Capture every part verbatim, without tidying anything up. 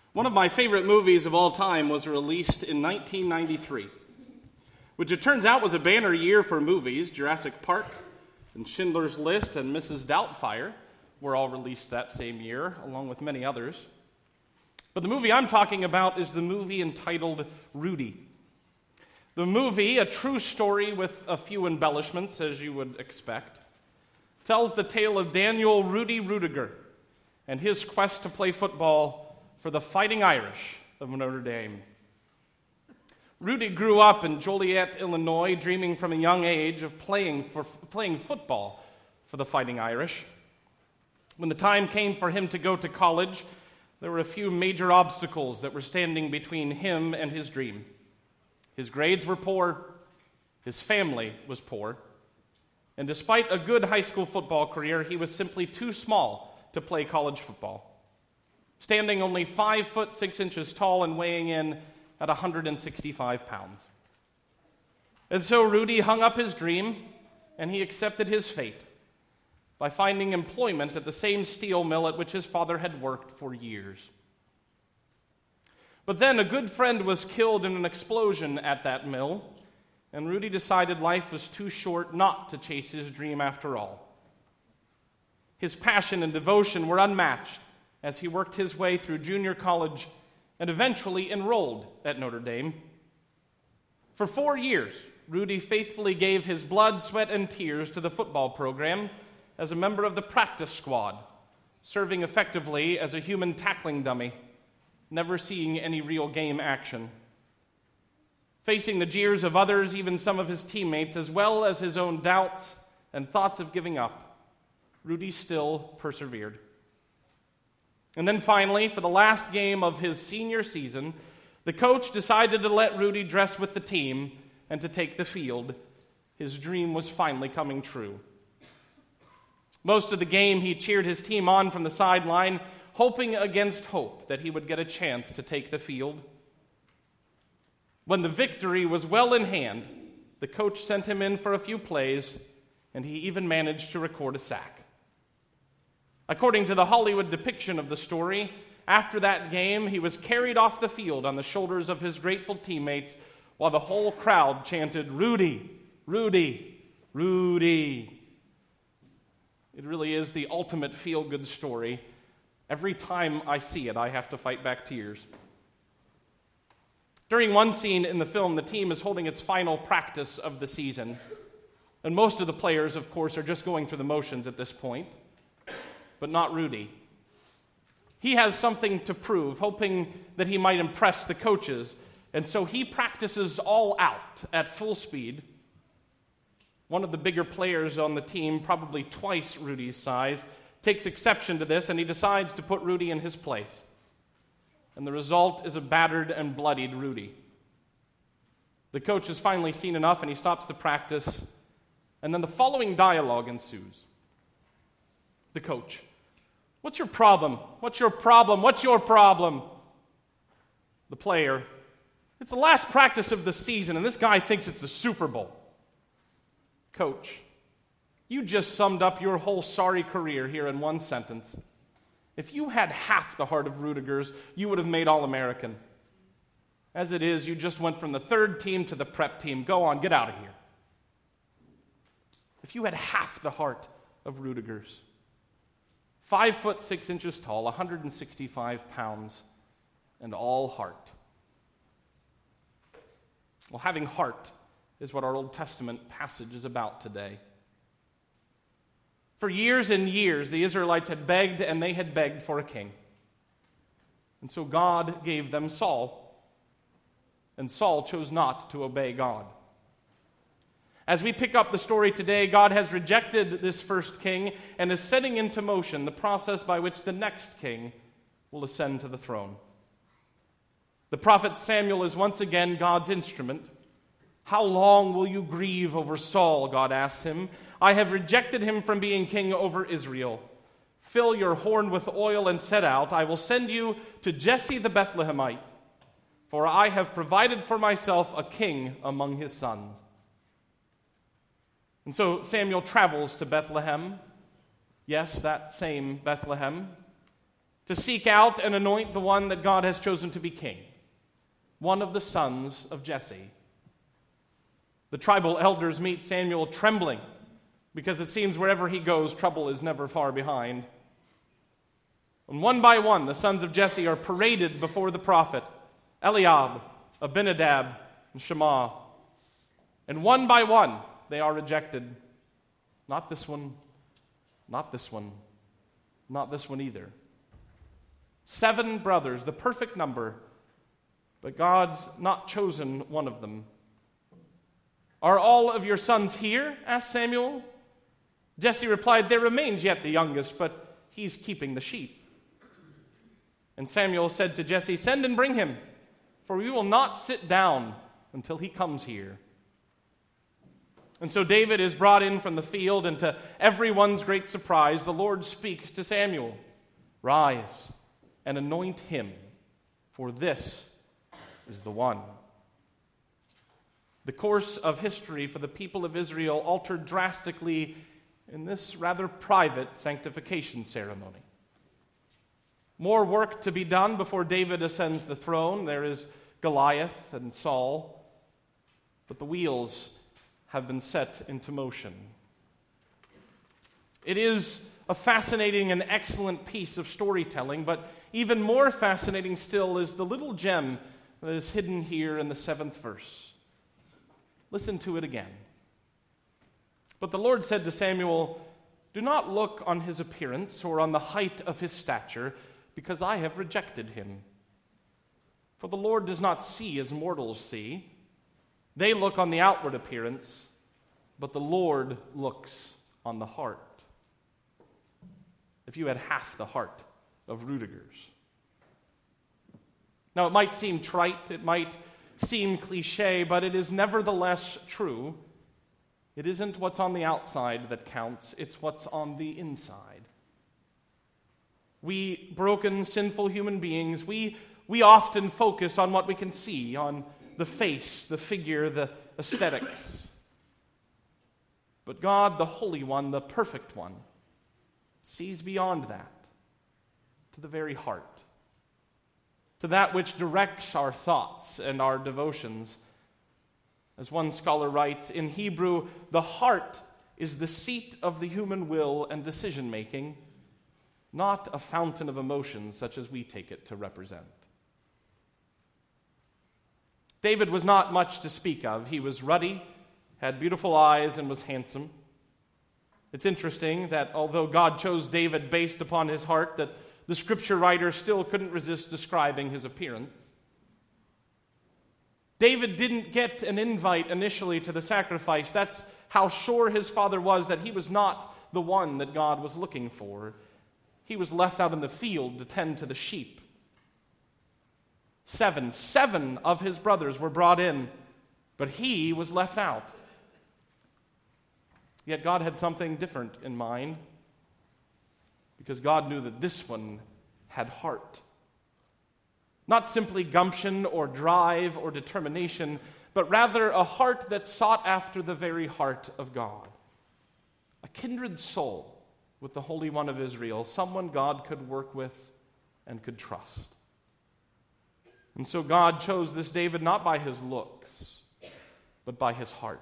One of my favorite movies of all time was released in nineteen ninety-three, which it turns out was a banner year for movies. Jurassic Park and Schindler's List and Missus Doubtfire were all released that same year, along with many others. But the movie I'm talking about is the movie entitled Rudy. The movie, a true story with a few embellishments, as you would expect, tells the tale of Daniel Rudy Ruettiger and his quest to play football for the Fighting Irish of Notre Dame. Rudy grew up in Joliet, Illinois, dreaming from a young age of playing for playing football for the Fighting Irish. When the time came for him to go to college, there were a few major obstacles that were standing between him and his dream. His grades were poor, his family was poor, and despite a good high school football career, he was simply too small to play college football, standing only five foot six inches tall and weighing in at one hundred sixty-five pounds. And so Rudy hung up his dream, and he accepted his fate by finding employment at the same steel mill at which his father had worked for years. But then a good friend was killed in an explosion at that mill, and Rudy decided life was too short not to chase his dream after all. His passion and devotion were unmatched as he worked his way through junior college and eventually enrolled at Notre Dame. For four years, Rudy faithfully gave his blood, sweat, and tears to the football program as a member of the practice squad, serving effectively as a human tackling dummy, never seeing any real game action. Facing the jeers of others, even some of his teammates, as well as his own doubts and thoughts of giving up, Rudy still persevered. And then finally, for the last game of his senior season, the coach decided to let Rudy dress with the team and to take the field. His dream was finally coming true. Most of the game, he cheered his team on from the sideline, hoping against hope that he would get a chance to take the field. When the victory was well in hand, the coach sent him in for a few plays, and he even managed to record a sack. According to the Hollywood depiction of the story, after that game, he was carried off the field on the shoulders of his grateful teammates while the whole crowd chanted, "Rudy, Rudy, Rudy." It really is the ultimate feel-good story. Every time I see it, I have to fight back tears. During one scene in the film, the team is holding its final practice of the season. And most of the players, of course, are just going through the motions at this point. But not Rudy. He has something to prove, hoping that he might impress the coaches. And so he practices all out at full speed. One of the bigger players on the team, probably twice Rudy's size, takes exception to this, and he decides to put Rudy in his place. And the result is a battered and bloodied Rudy. The coach has finally seen enough, and he stops the practice. And then the following dialogue ensues. The coach: "What's your problem? What's your problem? What's your problem?" The player: "It's the last practice of the season, and this guy thinks it's the Super Bowl." Coach: "You just summed up your whole sorry career here in one sentence. If you had half the heart of Ruettiger's, you would have made All-American. As it is, you just went from the third team to the prep team. Go on, get out of here." If you had half the heart of Ruettiger's. Five foot six inches tall, one hundred sixty-five pounds, and all heart. Well, having heart is what our Old Testament passage is about today. For years and years, the Israelites had begged and they had begged for a king. And so God gave them Saul. And Saul chose not to obey God. As we pick up the story today, God has rejected this first king and is setting into motion the process by which the next king will ascend to the throne. The prophet Samuel is once again God's instrument. "How long will you grieve over Saul?" God asks him. "I have rejected him from being king over Israel. Fill your horn with oil and set out. I will send you to Jesse the Bethlehemite, for I have provided for myself a king among his sons." And so Samuel travels to Bethlehem. Yes, that same Bethlehem. to seek out and anoint the one that God has chosen to be king, one of the sons of Jesse. The tribal elders meet Samuel trembling, because it seems wherever he goes, trouble is never far behind. And one by one, the sons of Jesse are paraded before the prophet, Eliab, Abinadab, and Shammah. And one by one, they are rejected. Not this one, not this one, not this one either. Seven brothers, the perfect number, but God's not chosen one of them. Are all of your sons here? Asked Samuel. Jesse replied, there remains yet the youngest, but he's keeping the sheep. And Samuel said to Jesse, send and bring him, for we will not sit down until he comes here. And so David is brought in from the field, and to everyone's great surprise, the Lord speaks to Samuel, rise and anoint him, for this is the one. The course of history for the people of Israel altered drastically in this rather private sanctification ceremony. More work to be done before David ascends the throne. There is Goliath and Saul, but the wheels have been set into motion. It is a fascinating and excellent piece of storytelling, but even more fascinating still is the little gem that is hidden here in the seventh verse. Listen to it again. But the Lord said to Samuel, do not look on his appearance or on the height of his stature, because I have rejected him. For the Lord does not see as mortals see. They look on the outward appearance, but the Lord looks on the heart. If you had half the heart of Rudiger's. Now, it might seem trite, it might seem cliche, but it is nevertheless true. It isn't what's on the outside that counts, it's what's on the inside. We broken, sinful human beings, we, we often focus on what we can see, on the face, the figure, the aesthetics. But God, the Holy One, the Perfect One, sees beyond that, to the very heart, to that which directs our thoughts and our devotions. As one scholar writes, in Hebrew, the heart is the seat of the human will and decision-making, not a fountain of emotions such as we take it to represent. David was not much to speak of. He was ruddy, had beautiful eyes, and was handsome. It's interesting that although God chose David based upon his heart, that the scripture writer still couldn't resist describing his appearance. David didn't get an invite initially to the sacrifice. That's how sure his father was that he was not the one that God was looking for. He was left out in the field to tend to the sheep. Seven, seven of his brothers were brought in, but he was left out. Yet God had something different in mind, because God knew that this one had heart. Not simply gumption or drive or determination, but rather a heart that sought after the very heart of God. A kindred soul with the Holy One of Israel, someone God could work with and could trust. And so God chose this David not by his looks, but by his heart.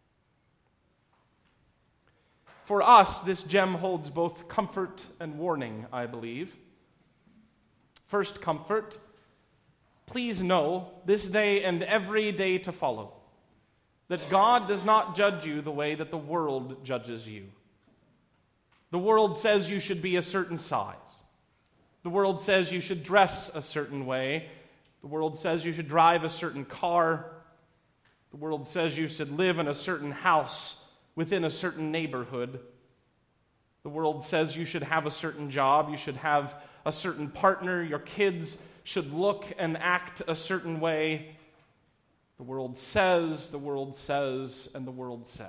For us, this gem holds both comfort and warning, I believe. First comfort, please know this day and every day to follow that God does not judge you the way that the world judges you. The world says you should be a certain size. The world says you should dress a certain way. The world says you should drive a certain car. The world says you should live in a certain house within a certain neighborhood. The world says you should have a certain job. You should have a certain partner. Your kids should look and act a certain way. The world says, the world says, and the world says.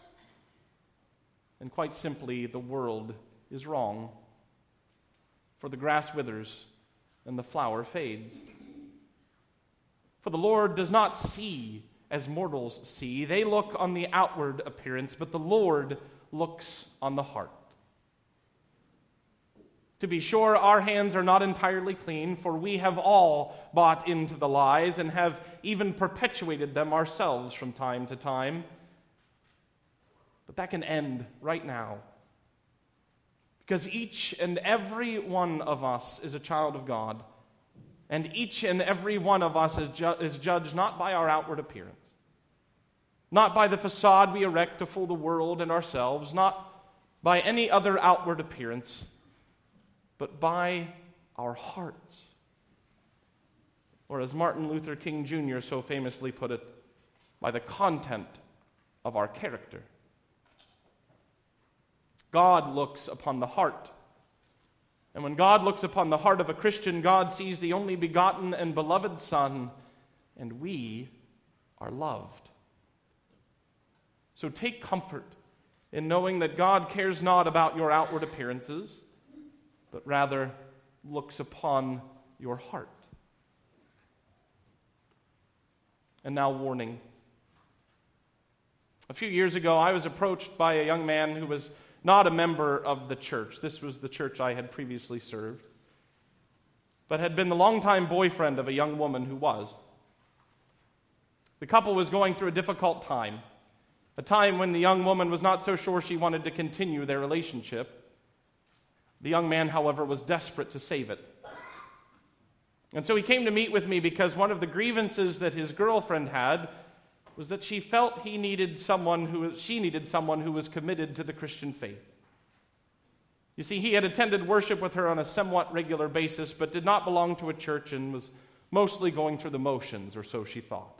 And quite simply, the world is wrong. For the grass withers and the flower fades. For the Lord does not see as mortals see. They look on the outward appearance, but the Lord looks on the heart. To be sure, our hands are not entirely clean, for we have all bought into the lies and have even perpetuated them ourselves from time to time. But that can end right now. Because each and every one of us is a child of God. And each and every one of us is, ju- is judged not by our outward appearance, not by the facade we erect to fool the world and ourselves, not by any other outward appearance, but by our hearts. Or as Martin Luther King Junior so famously put it, by the content of our character. God looks upon the heart. And when God looks upon the heart of a Christian, God sees the only begotten and beloved Son, and we are loved. So take comfort in knowing that God cares not about your outward appearances, but rather looks upon your heart. And now, warning. A few years ago, I was approached by a young man who was not a member of the church. This was the church I had previously served, but had been the longtime boyfriend of a young woman who was. The couple was going through a difficult time, a time when the young woman was not so sure she wanted to continue their relationship. The young man, however, was desperate to save it. And so he came to meet with me because one of the grievances that his girlfriend had was that she felt he needed someone who she needed someone who was committed to the Christian faith. You see, he had attended worship with her on a somewhat regular basis, but did not belong to a church and was mostly going through the motions, or so she thought.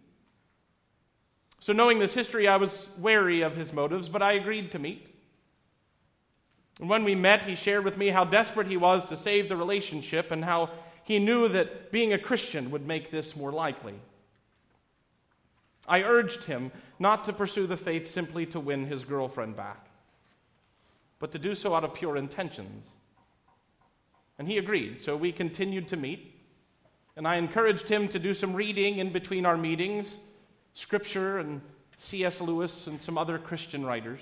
So knowing this history, I was wary of his motives, but I agreed to meet. And when we met, he shared with me how desperate he was to save the relationship and how he knew that being a Christian would make this more likely. I urged him not to pursue the faith simply to win his girlfriend back, but to do so out of pure intentions. And he agreed, so we continued to meet, and I encouraged him to do some reading in between our meetings, Scripture and C S Lewis and some other Christian writers.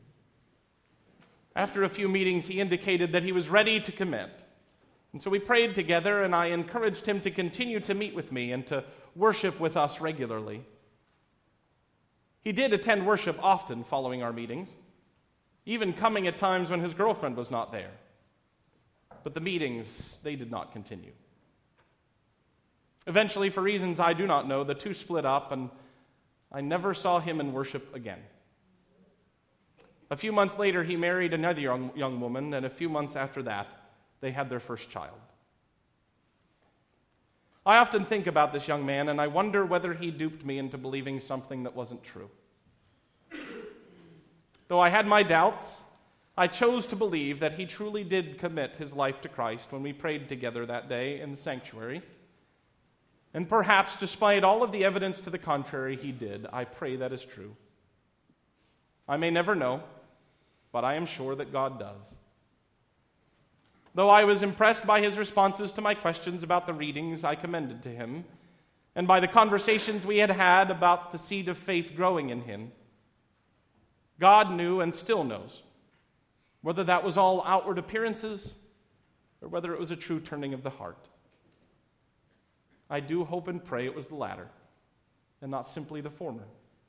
After a few meetings, he indicated that he was ready to commit. And so we prayed together, and I encouraged him to continue to meet with me and to worship with us regularly. He did attend worship often following our meetings, even coming at times when his girlfriend was not there. But the meetings, they did not continue. Eventually, for reasons I do not know, the two split up, and I never saw him in worship again. A few months later, he married another young, young woman, and a few months after that, they had their first child. I often think about this young man, and I wonder whether he duped me into believing something that wasn't true. Though I had my doubts, I chose to believe that he truly did commit his life to Christ when we prayed together that day in the sanctuary. And perhaps, despite all of the evidence to the contrary, he did. I pray that is true. I may never know, but I am sure that God does. Though I was impressed by his responses to my questions about the readings I commended to him, and by the conversations we had had about the seed of faith growing in him, God knew and still knows whether that was all outward appearances or whether it was a true turning of the heart. I do hope and pray it was the latter and not simply the former.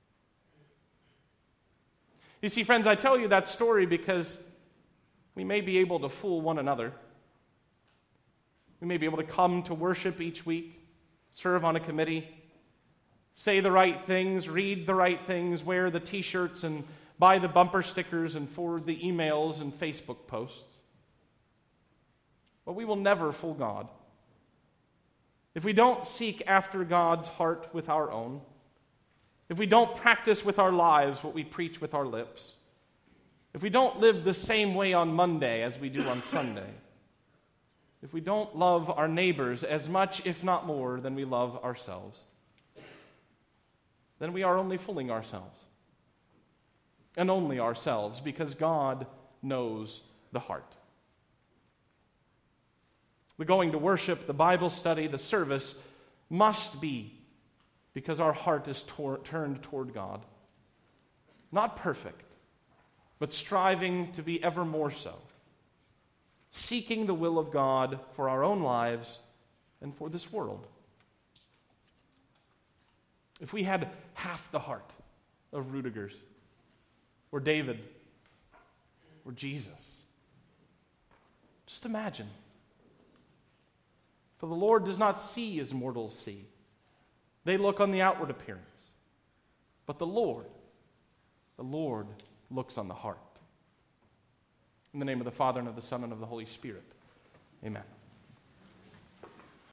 You see, friends, I tell you that story because we may be able to fool one another. We may be able to come to worship each week, serve on a committee, say the right things, read the right things, wear the t-shirts and buy the bumper stickers and forward the emails and Facebook posts. But we will never fool God. If we don't seek after God's heart with our own, if we don't practice with our lives what we preach with our lips, if we don't live the same way on Monday as we do on Sunday, if we don't love our neighbors as much, if not more, than we love ourselves, then we are only fooling ourselves. And only ourselves, because God knows the heart. The going to worship, the Bible study, the service must be because our heart is tor- turned toward God. Not perfect, but striving to be ever more so. seeking the will of God for our own lives and for this world. If we had half the heart of Rudiger's, or David, or Jesus, just imagine. For the Lord does not see as mortals see. They look on the outward appearance. But the Lord, the Lord looks on the heart. In the name of the Father, and of the Son, and of the Holy Spirit. Amen.